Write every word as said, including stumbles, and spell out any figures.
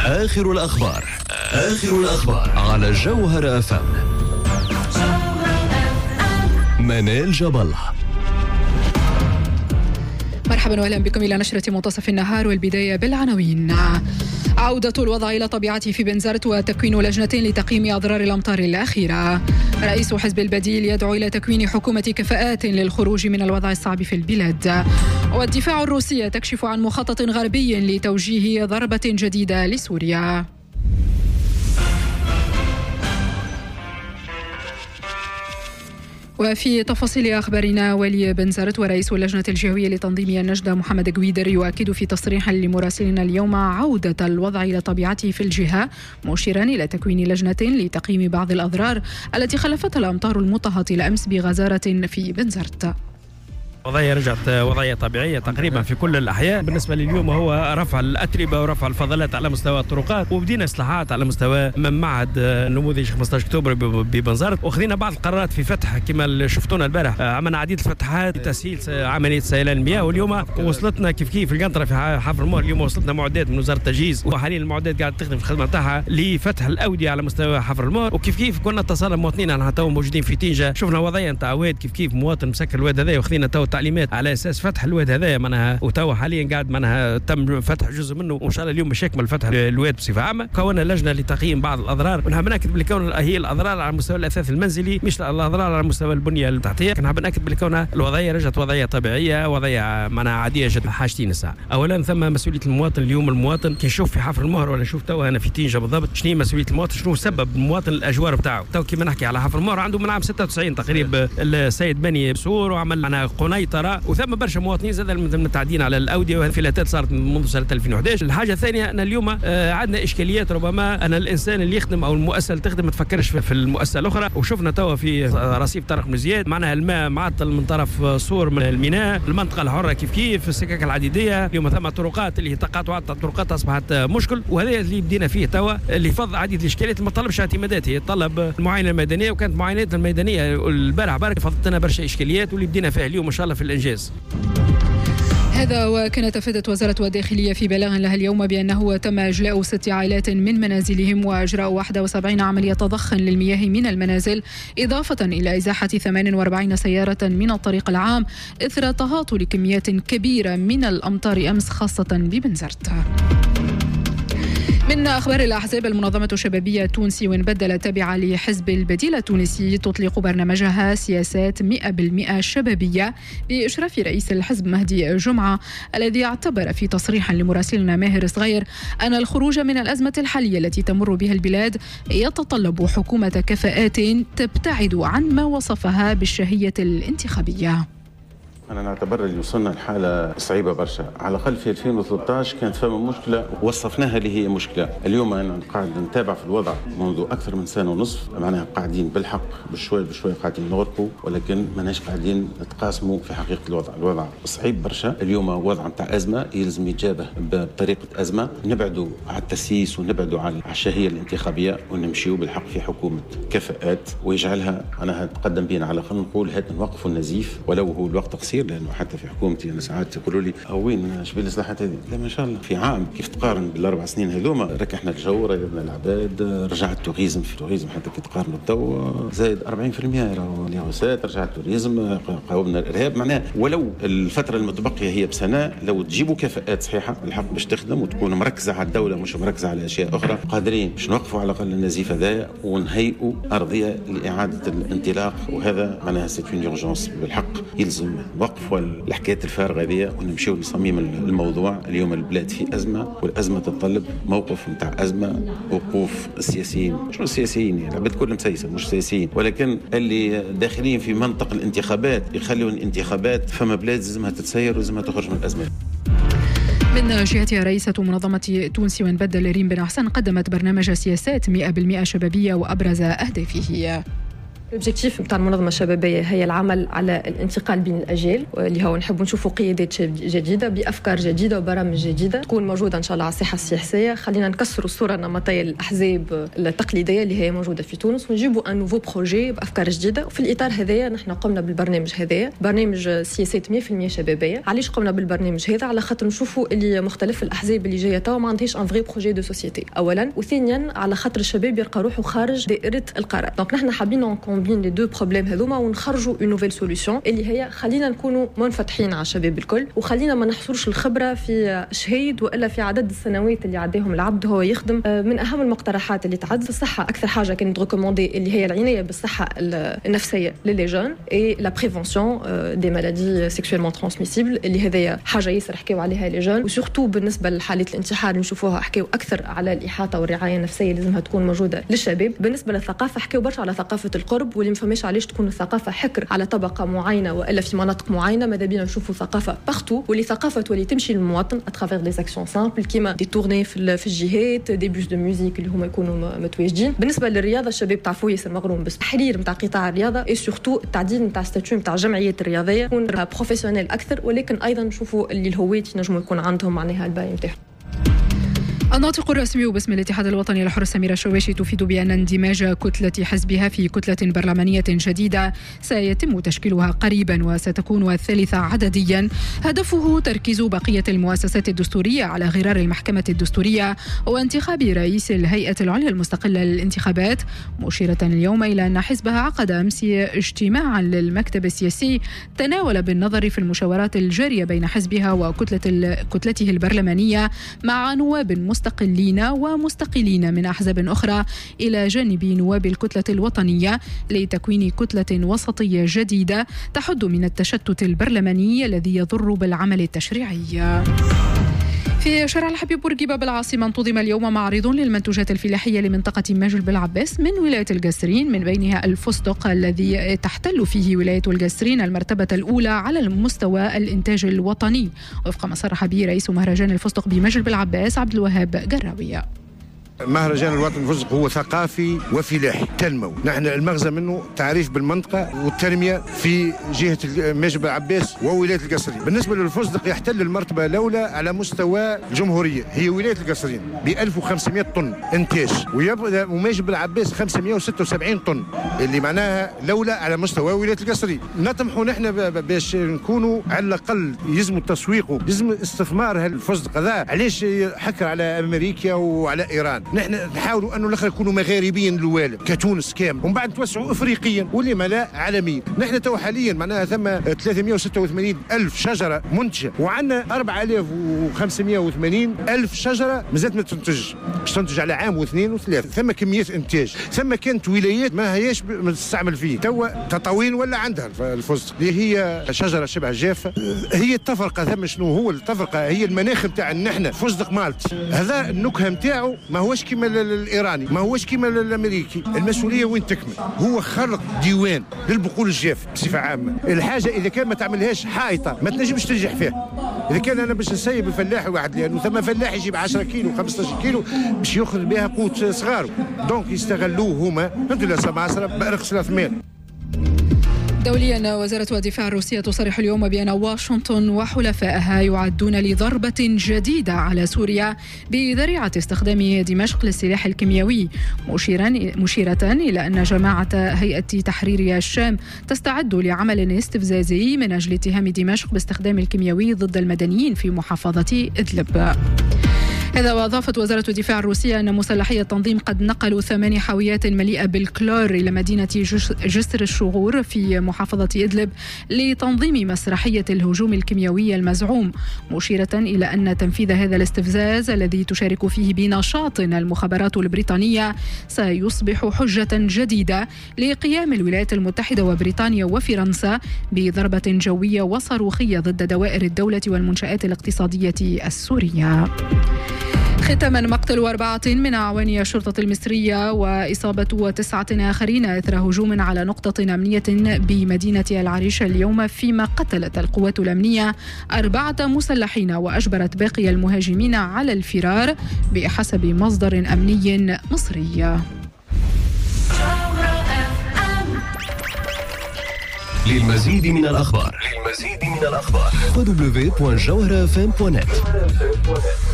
آخر الأخبار آخر الأخبار على جوهر أف أم. منال جبل. مرحبا واهلا بكم إلى نشرة منتصف النهار، والبداية بالعناوين. عودة الوضع إلى طبيعته في بنزرت وتكوين لجنة لتقييم أضرار الأمطار الأخيرة. رئيس حزب البديل يدعو إلى تكوين حكومة كفاءات للخروج من الوضع الصعب في البلاد. والدفاع الروسي تكشف عن مخطط غربي لتوجيه ضربة جديدة لسوريا. وفي تفاصيل أخبارنا، ولي بنزرت ورئيس اللجنة الجهوية لتنظيم النجدة محمد قويدر يؤكد في تصريح لمراسلنا اليوم عودة الوضع إلى طبيعته في الجهة، مشيرا إلى تكوين لجنة لتقييم بعض الأضرار التي خلفتها الأمطار المتهطلة أمس بغزارة في بنزرت. وضعية رجعت وضعية طبيعية تقريبا في كل الأحياء. بالنسبة لليوم هو رفع الأتربة ورفع الفضلات على مستوى الطرقات، وبدينا إصلاحات على مستوى من معهد النموذج خمسة عشر أكتوبر ببنزرت، وخذينا بعض القرارات في فتح كما اللي شفتونا البارح. عملنا عديد الفتحات لتسهيل عملية سيلان المياه، واليوم وصلتنا كيف كيف القنطرة في حفر المور. اليوم وصلتنا معدات من وزارة التجهيز، وحاليا المعدات قاعدة تخدم في الخدمة تاعها لفتح الأودية على مستوى حفر المور. وكيف كيف كنا اتصلنا مواطنين على تو موجودين في تينجا، شفنا وضعية نتاع واد كيف كيف مواطن مسكر الواد هذا، وخذينا تو تعليمات على اساس فتح الواد هذايا معناها، وتوا حاليا قاعد معناها تم فتح جزء منه، وان شاء الله اليوم باش يكمل فتح الواد بصفه عامه. كونا لجنه لتقييم بعض الاضرار، ونحب ناكد بالكون هي الاضرار على مستوى الاثاث المنزلي، مش الاضرار على مستوى البنيه التحتيه. نحب ناكد بالكون الوضعيه رجعت وضعيه طبيعيه، وضعيه معناها عاديه جدا. حاجتين الساعه، اولا ثم مسؤوليه المواطن. اليوم المواطن كي نشوف في حفر المهر ولا نشوف توا انا في تينجا بالضبط شنو مسؤوليه المواطن، شنو سبب المواطن الاجوار بتاعه. تو كيما نحكي على حفر المهر عنده من عام ستة وتسعين تقريبا السيد بني بسور، وعمل معنا قنيطره، وثم برشا مواطنين زاد من التعدين على الاوديه، وانفلاتات صارت منذ سنه ألفين وأحد عشر. الحاجه الثانيه ان اليوم آه عندنا اشكاليات، ربما ان الانسان اللي يخدم او المؤسسه اللي تخدم ما تفكرش في المؤسسه الاخرى. وشفنا توا في رصيف طارق بن زياد معناها الماء معطل من طرف صور من الميناء، المنطقه الحره كيف كيف السكك العديديه. اليوم ثم طرقات اللي هي تقاطعات الطرقات اصبحت مشكل، وهذا اللي بدينا فيه توا اللي فض عديد الاشكاليات. ما طلبش اعتمادات، هي طلب المعاينه الميدانيه، وكانت المعاينات الميدانيه البارح برك فضت لنا برشا اشكاليات، واللي بدينا فيها اليوم ان شاء الله في الانجاز. هذا وكانت أفادت وزارة الداخلية في بلاغ لها اليوم بأنه تم إجلاء ست عائلات من منازلهم وإجراء واحد وسبعين عملية ضخ للمياه من المنازل، إضافة إلى إزاحة ثمانية وأربعين سيارة من الطريق العام إثر تهاطل كميات كبيرة من الأمطار أمس خاصة ببنزرت. من أخبار الأحزاب، المنظمة الشبابية التونسي ونبدل التابعة لحزب البديل التونسي تطلق برنامجها سياسات مئة بالمئة شبابية بإشراف رئيس الحزب مهدي جمعة، الذي اعتبر في تصريح لمراسلنا ماهر صغير أن الخروج من الأزمة الحالية التي تمر بها البلاد يتطلب حكومة كفاءات تبتعد عن ما وصفها بالشهية الانتخابية. أنا نعتبر اللي وصلنا لحالة صعيبة برشا. على الأقل في ألفين وثلاثة عشر كانت فما مشكلة وصفناها اللي هي مشكلة. اليوم أنا قاعد نتابع في الوضع منذ أكثر من سنة ونصف، معناها قاعدين بالحق بشوي بشوي قاعدين نغرقوا، ولكن ماناش قاعدين نتقاسموا في حقيقة الوضع. الوضع صعيب برشا. اليوم وضع متاع أزمة يلزم يتجابه بطريقة أزمة، نبعدوا على التسييس ونبعدوا على الشهية الانتخابية، ونمشيوا بالحق في حكومة كفاءات ويجعلها أنا تقدم بينا على خلينا نقول هات نوقفوا النزيف ولو هو الوقت قصير. لانه حتى في حكومتي انا ساعات يقولوا لي وين شبيه الاصلاحات هذه؟ لا ما شاء الله في عام كيف تقارن بالاربع سنين هذوما ركحنا الجو، ريضنا العباد، رجع التوريزم في التوريزم حتى كي تقارنوا تو زايد أربعين بالمئة راهو اليهوسات، رجع التوريزم، قاومنا الارهاب. معناها ولو الفتره المتبقيه هي بسنه، لو تجيبوا كفاءات صحيحه الحق باش تخدم وتكون مركزه على الدوله مش مركزه على اشياء اخرى، قادرين باش نوقفوا على الاقل النزيف هذايا ونهيئوا ارضيه لاعاده الانطلاق. وهذا معناها سيت اون اورجونس بالحق، يلزم وقف الحكايات الفارغه هذه ونمشيو لصميم الموضوع. اليوم البلاد في ازمه، والازمه تتطلب موقف نتاع ازمه. وقوف السياسيين، شنو السياسيين يعني العباد كلهم مسيسه مش سياسيين، ولكن اللي داخلين في منطق الانتخابات يخلوا الانتخابات فما بلاد لازمها تتسير ولازمها تخرج من الازمه. من جهتها رئيسة منظمة تونسي ونبدل ريم بن أحسن قدمت برنامج سياسات مئة بالمئة شبابية وأبرز أهدافه. الأوبجيكتيف نتاع المنظمة الشبابية هي العمل على الانتقال بين الأجيال، اللي هو نحب نشوفوا قيادات جديدة بأفكار جديدة وبرامج جديدة تكون موجودة إن شاء الله على الساحة السياسية. خلينا نكسروا الصورة النمطية للأحزاب التقليدية اللي هي موجودة في تونس ونجيبوا أن نوفو بروجي بأفكار جديدة. وفي الإطار هذايا نحن قمنا بالبرنامج هذايا، برنامج سياسات مية بالمية شبابية. علاش قمنا بالبرنامج هذا؟ على خاطر نشوفوا اللي مختلف الأحزاب اللي جاية توا ما عندهاش ان فري بروجي دو سوسيتي أولا، وثانيا على خاطر الشباب يلقى روحه خارج دائرة القرار. دونك نحن حابين نكومبين لي دو بروبليم هذوما ونخرجوا اون نوفيل سوليوشن اللي هي خلينا نكونوا منفتحين على الشباب الكل، وخلينا ما نحصرش الخبره في شهيد والا في عدد السنوات اللي عداهم العبد هو يخدم. من اهم المقترحات اللي تعد في الصحه اكثر حاجه كانت ريكوموندي اللي هي العنايه بالصحه النفسيه للي جون اي لا بريفونسيون دي مالادي سيكسويلمون ترانسميسيبل اللي هذايا حاجه ياسر حكيوا عليها لي جون. وسورتو بالنسبه لحالات الانتحار نشوفوها حكيوا اكثر على الاحاطه والرعايه النفسيه لازمها تكون موجوده للشباب. بالنسبه للثقافه حكيوا برشا على ثقافه القرب واللي ما فهمش علاش تكون الثقافه حكر على طبقه معينه والا في مناطق معينه. ماذا بينا نشوفوا ثقافه بارتو واللي ثقافه تولي تمشي للمواطن اترافير دي اكسيون سامبل كيما دي تورني في في الجهات دي بوس دو ميوزيك اللي هما يكونوا متواجدين. بالنسبه للرياضه الشباب تعرفوا ياسر مغروم بس تحرير نتاع قطاع الرياضه اي سورتو التعديل نتاع ستاتيو نتاع الجمعيات الرياضيه يكون بروفيسيونيل اكثر، ولكن ايضا نشوفوا اللي الهويات ينجموا يكون عندهم معناها الباقي نتاعهم. الناطق الرسمي باسم الاتحاد الوطني الحر سميرة الشواشي تفيد بأن اندماج كتلة حزبها في كتلة برلمانية جديدة سيتم تشكيلها قريبا وستكون الثالثة عدديا، هدفه تركيز بقية المؤسسات الدستورية على غرار المحكمة الدستورية وانتخاب رئيس الهيئة العليا المستقلة للانتخابات، مشيرة اليوم إلى أن حزبها عقد أمس اجتماعا للمكتب السياسي تناول بالنظر في المشاورات الجارية بين حزبها وكتلة كتلته البرلمانية مع نواب مستقلين ومستقلين من أحزاب أخرى إلى جانب نواب الكتلة الوطنية لتكوين كتلة وسطية جديدة تحد من التشتت البرلماني الذي يضر بالعمل التشريعي. في شارع الحبيب بورقيبة بالعاصمة انتظم اليوم معرض للمنتوجات الفلاحية لمنطقة ماجل بالعباس من ولاية القصرين، من بينها الفستق الذي تحتل فيه ولاية القصرين المرتبة الأولى على المستوى الإنتاج الوطني، وفق ما صرح به رئيس مهرجان الفستق بماجل بالعباس عبد الوهاب قراوية. مهرجان الوطن الفستق هو ثقافي وفلاحي تنمو. نحن المغزى منه تعريف بالمنطقة والتنمية في جهة ماجل بالعباس وولاية القصرين. بالنسبة للفستق يحتل المرتبة الأولى على مستوى الجمهورية، هي ولاية القصرين ب ألف وخمسمائة طن إنتاج، ويبقى وماجل بالعباس خمسمائة وستة وسبعين طن اللي معناها الأولى على مستوى ولاية القصرين. نطمحوا نحن باش نكونوا على الأقل يلزم تسويقه، يلزم استثمار هالفستق هذا. علاش حكر على أمريكا وعلى إيران؟ نحن نحاولوا انه الاخر يكونوا مغاربيين الوالد كتونس كامل، ومن بعد توسعوا افريقيا ولما لا عالميا. نحن تو حاليا معناها ثم ثلاثمائة وستة وثمانين الف شجره منتجه، وعندنا أربعة آلاف وخمسمائة وثمانين الف شجره مازالت ما تنتج، باش تنتج على عام واثنين وثلاثه. ثم كميات انتاج، ثم كانت ولايات ما هياش تستعمل فيه توا تطاوين ولا عندها الفستق اللي هي شجره شبه جافه. هي التفرقه ثم شنو هو التفرقه؟ هي المناخ نتاع نحن فستق مالت هذا النكهه نتاعو ما هوش كيما الايراني، ما هوش كيما الامريكي. المسؤوليه وين تكمن؟ هو خلق ديوان للبقول الجاف بصفه عامه. الحاجه اذا كان ما تعملهاش حائطه ما تنجمش تنجح فيها. اذا كان انا باش نسيب الفلاح واحد لانه ثم فلاح يجيب عشرة كيلو خمسة عشر كيلو باش ياخذ بها قوت صغار، دونك يستغلوه هما فهمت ولا سماسره بارخص ثلاثمائة. دوليا، وزارة الدفاع الروسية تصرح اليوم بأن واشنطن وحلفائها يعدون لضربة جديدة على سوريا بذريعة استخدام دمشق للسلاح الكيميائي، مشيرا مشيرة إلى أن جماعة هيئة تحرير الشام تستعد لعمل استفزازي من أجل اتهام دمشق باستخدام الكيميائي ضد المدنيين في محافظة إدلب. هذا وأضافت وزارة الدفاع الروسية أن مسلحي التنظيم قد نقلوا ثماني حاويات مليئة بالكلور إلى مدينة جسر الشغور في محافظة إدلب لتنظيم مسرحية الهجوم الكيميائي المزعوم، مشيرة إلى أن تنفيذ هذا الاستفزاز الذي تشارك فيه بنشاط المخابرات البريطانية سيصبح حجة جديدة لقيام الولايات المتحدة وبريطانيا وفرنسا بضربة جوية وصاروخية ضد دوائر الدولة والمنشآت الاقتصادية السورية. ختاما، مقتل أربعة من أعوان الشرطة المصرية وإصابة تسعة آخرين إثر هجوم على نقطة أمنية بمدينة العريش اليوم، فيما قتلت القوات الأمنية أربعة مسلحين وأجبرت باقي المهاجمين على الفرار بحسب مصدر أمني مصري. للمزيد من الأخبار للمزيد من الأخبار دبليو دبليو دبليو دوت جوهرة اف ام دوت نت.